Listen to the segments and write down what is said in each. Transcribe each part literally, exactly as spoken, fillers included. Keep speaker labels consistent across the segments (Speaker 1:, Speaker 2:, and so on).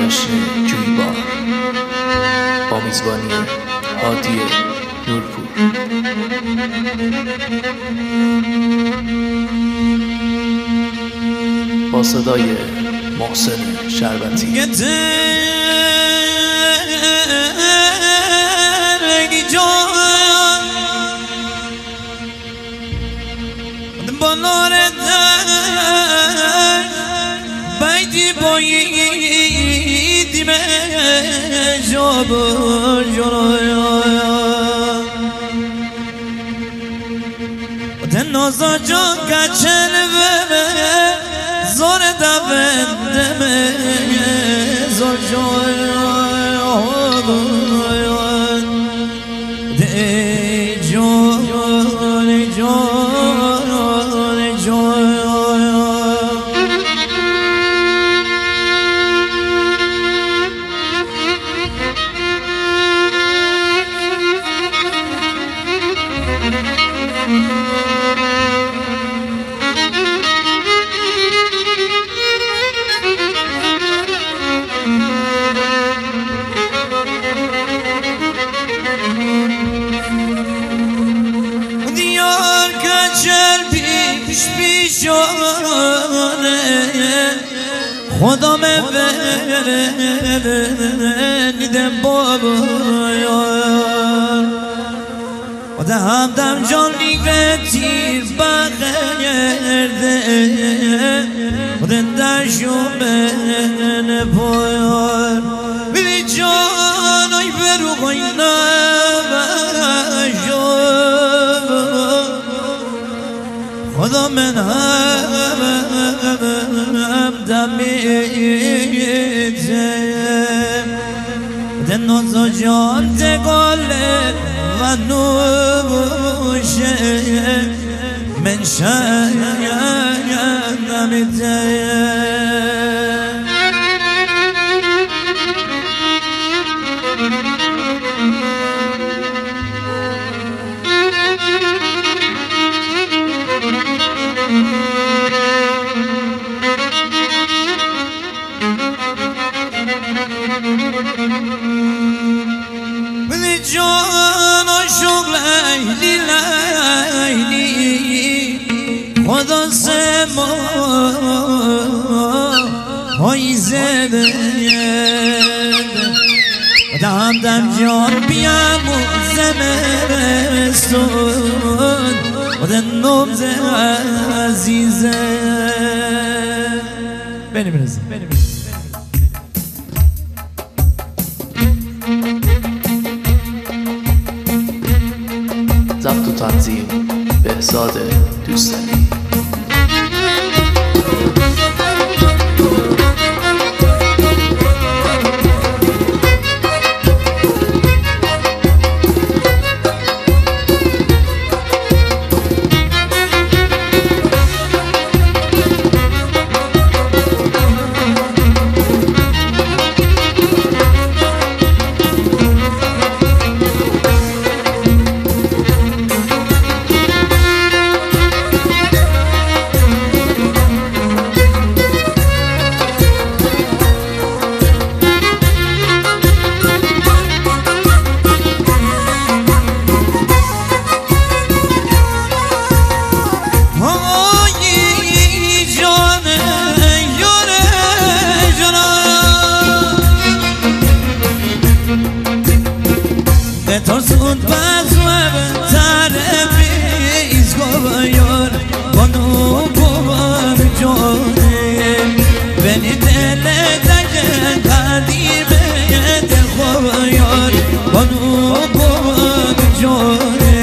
Speaker 1: جشن جویبار با میزبانی هادی نورپور. با صدای محسن شربتی.
Speaker 2: بیدی بایدی به جاب جرایا دن نازا جان کچل به زور دبنده به زور جایا ده جان جان جان دیار کچل پیش پیشانه خدا میدم بابا و ده همدم جان دیگه تیر بغیرده و ده درشون من پایار بیدی جان آی برو غای نبشم خدا من هم دمیدم ده نازا جان دگاله و نوشه من شایم نمیدم بلی جان عاشق لیلی لیلی خدا سما های زده دم دم جان بیام و زمستون و دنم ز عزیزه بینی برسیم بینی برسیم
Speaker 1: ضبط و تنظیم بهزاد دوستانی. ترسون باز و بتره بیزگویار بانو بوار جونه بنی دل دجن قدیمه دل خویار بانو بوار جونه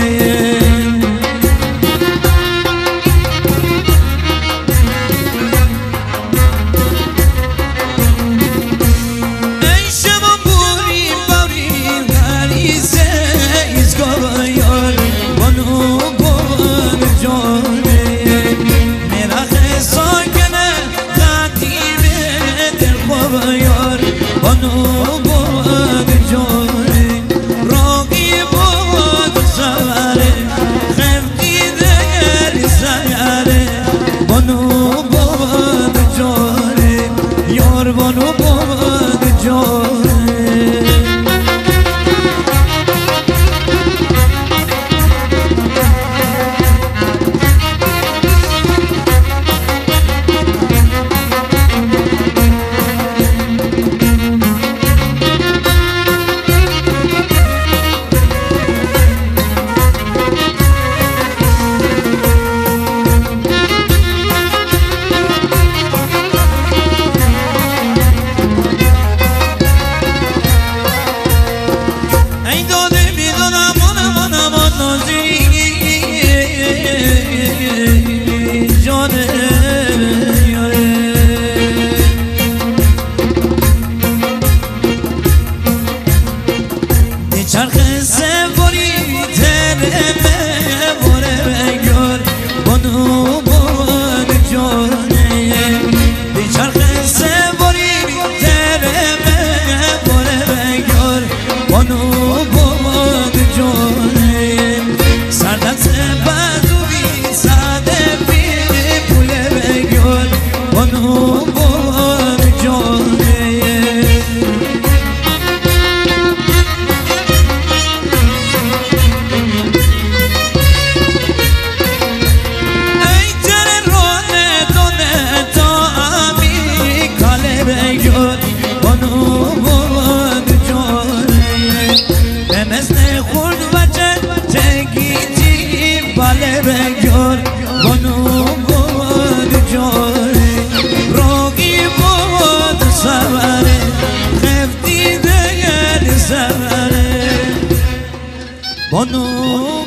Speaker 1: بانو